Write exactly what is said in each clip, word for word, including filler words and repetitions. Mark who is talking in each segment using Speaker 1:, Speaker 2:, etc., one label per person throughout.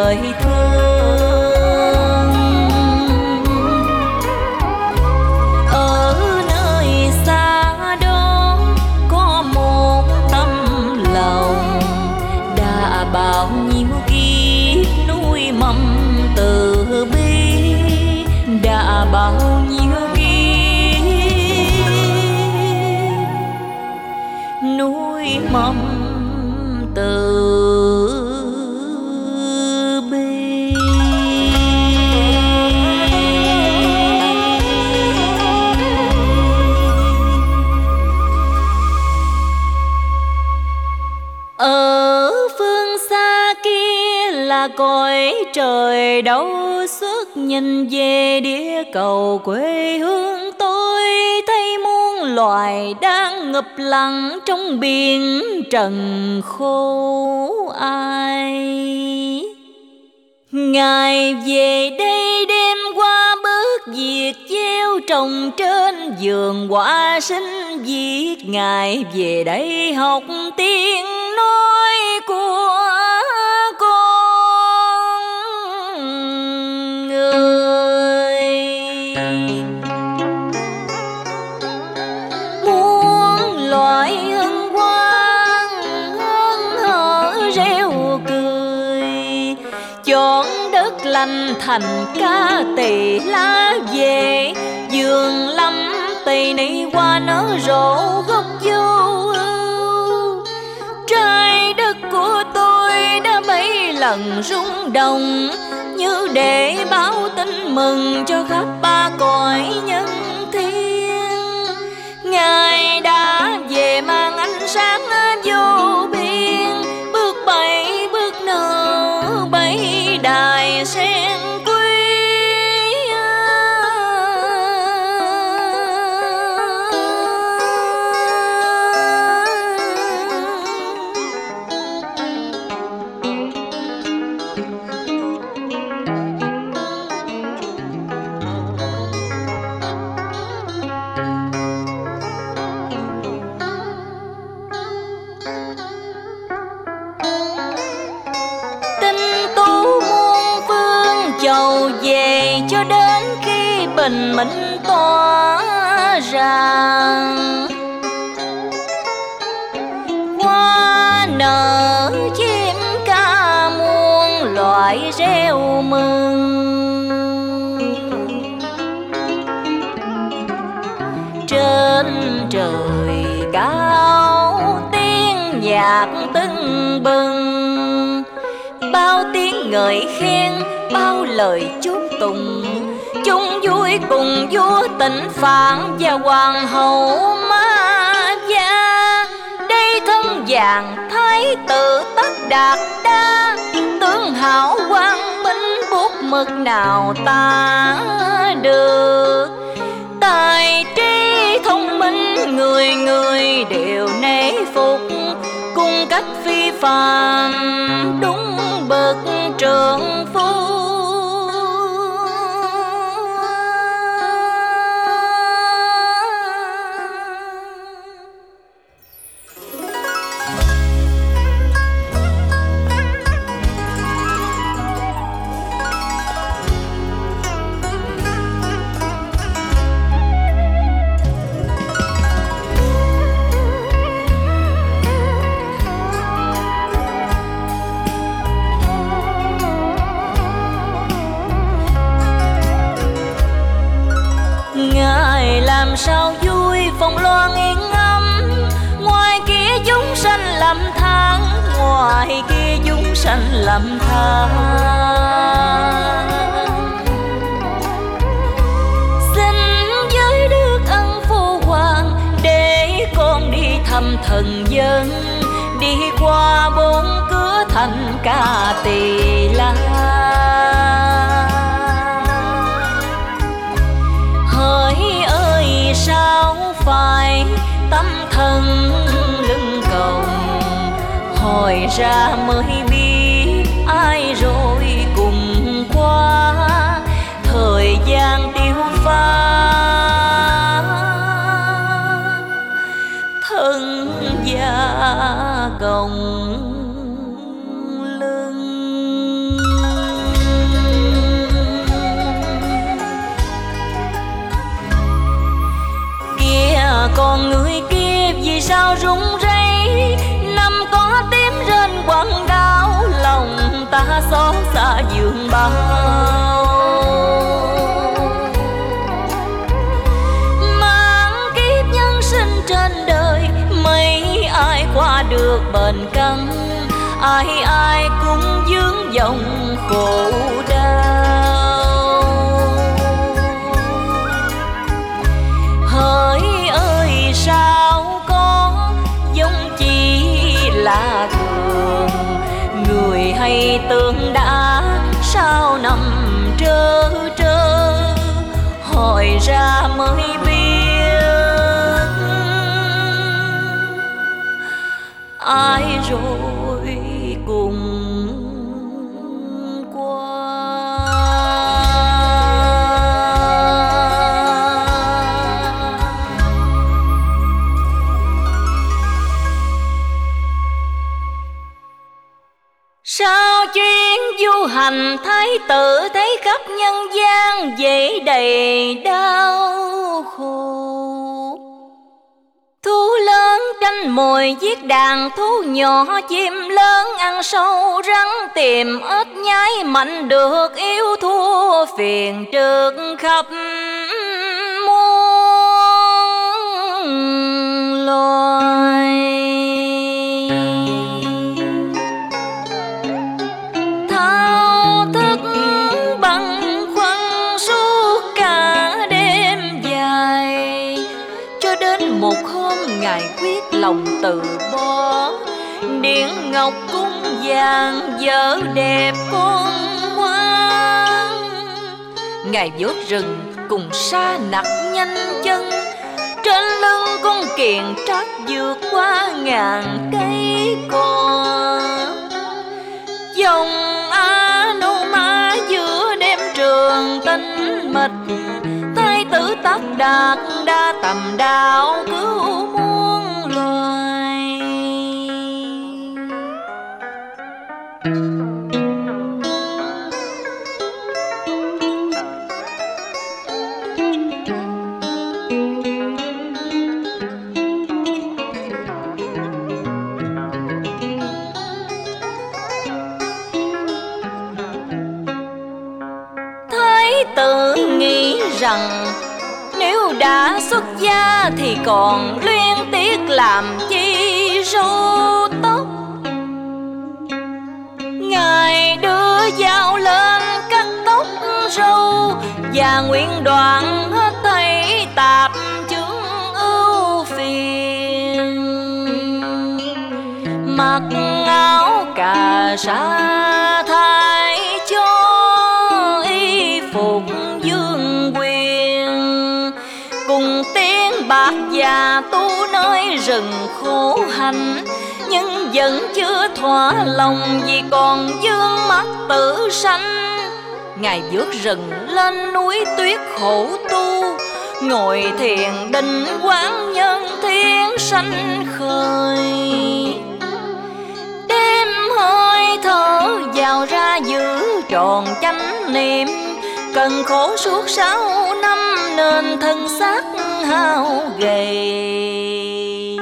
Speaker 1: đời thương. Ở nơi xa đó có một tấm lòng, đã bao nhiêu kiếp nuôi mầm từ bi, đã bao nhiêu kiếp nuôi mầm từ bi. Ở phương xa kia là cõi trời đâu xuất, nhìn về địa cầu quê hương tôi thấy muôn loài đang ngập lặng trong biển trần khổ ai. Ngài về đây đêm qua bớt việc gieo trồng trên vườn hoa sinh viết, Ngài về đây học tiếng nói của con người. Muôn loài hân hoan hớn hở reo cười, chọn đất lành thành ca tỳ lá về, vườn lâm tây ni hoa nở rộ gốc vô ưu. Trái đất của tôi đã mấy lần rung động, như để báo tin mừng cho khắp ba cõi nhân thiên. Ngài đã về mang ánh sáng vô biên, bước bay bước nở bay đài sen quý. Chầu về cho đến khi bình minh tỏa ra, hoa nở chim ca muôn loại reo mừng. Trên trời cao tiếng nhạc tưng bừng, bao tiếng ngợi khen bao lời chúc tụng, chung vui cùng vua Tịnh Phạn và hoàng hậu Ma Gia. Đây thân vàng thái tử Tất Đạt Đa, tướng hảo quang minh bút mực nào ta được. Tài trí thông minh người người đều nể phục, cung cách phi phàm đúng bậc trượng phu. Làm sao vui phong loan yên ấm, ngoài kia chúng sanh lầm than, ngoài kia chúng sanh lầm than. Xin với đức ân phu hoàng để con đi thăm thần dân, đi qua bốn cửa thành Ca Tỳ La. Sao phải tâm thân lưng còng, hỏi ra mới biết ai rồi cùng qua thời gian tiêu pha. Thân gia còng lưng. sao rung rây, năm có tím trên quần đau, lòng ta xót xa giường bao. Mang kiếp nhân sinh trên đời, mấy ai qua được bền căng, ai ai cũng vướng dòng khổ đau. Hỡi ơi sao có giống chỉ là thường, người hay tưởng đã sao nằm trơ trơ, hỏi ra mới biết ai rồi cùng qua. Sao chuyến du hành thái tử thấy khắp nhân gian dễ đầy đau khổ. Thú lớn tranh mồi giết đàn, thú nhỏ chim lớn ăn sâu rắn tìm ếch nhái, mạnh được yếu thua phiền trước khắp muôn loài. Thao thức băn khoăn suốt cả đêm dài, cho đến một hôm Ngài quyết lòng từ bỏ, điện ngọc cung vàng vợ đẹp con ngoan. Ngài vớt rừng cùng sa nặc nhanh chân, trên lưng con kiền trác vượt qua ngàn cây cò. Dòng Anoma giữa đêm trường tinh mịch, thái tử tất đạt đa tầm đạo cứu muôn loài. Thái tử nghĩ rằng nếu đã xuất gia thì còn luyến tiếc làm chi râu tóc. Ngài đưa dao lên cắt tóc râu, và nguyện đoạn hết thảy tạp chướng ưu phiền. Mặc áo cà sa thay cho y phục vương quyền, cùng tiếng bạc và tu nơi rừng khổ hạnh, nhưng vẫn chưa thỏa lòng vì còn vương mắt tự sanh. Ngài vượt rừng lên núi tuyết khổ tu, ngồi thiền định quán nhân thiên sanh khởi. Đêm hơi thở vào ra giữ tròn chánh niệm, cần khổ suốt sáu năm nên thân xác hao gầy.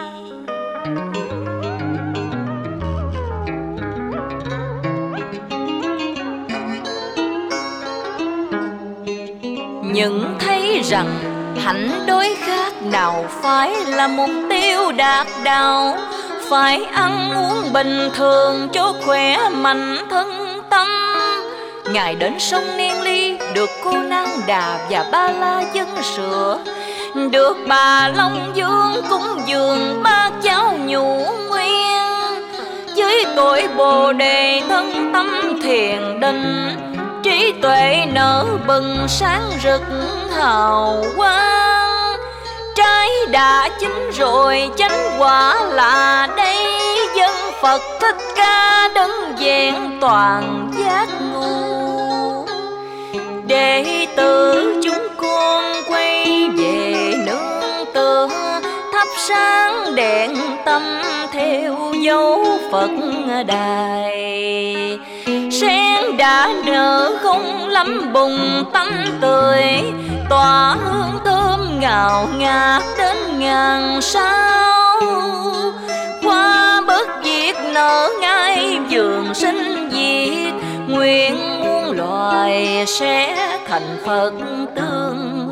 Speaker 1: Nhưng thấy rằng hạnh đối khác nào phải là mục tiêu đạt đạo, phải ăn uống bình thường cho khỏe mạnh thân tâm. Ngài đến sông Niên Ly được cô Nang Đà và Ba La dân sữa, được bà Long Dương cúng dường ba cháu nhũ nguyên. Với cội Bồ Đề thân tâm thiền định, trí tuệ nở bừng sáng rực hào quang. Trái đã chín rồi chánh quả là đây, dân Phật Thích Ca đấng vẹn toàn giác ngộ. Đệ tử chúng con quay về nương tựa, thắp sáng đèn tâm theo dấu Phật đài. Sen đã nở không lắm bùng tanh tươi, tỏa hương thơm ngào ngạt đến ngàn sao. trường sinh diệt, nguyện muôn loài sẽ thành Phật tương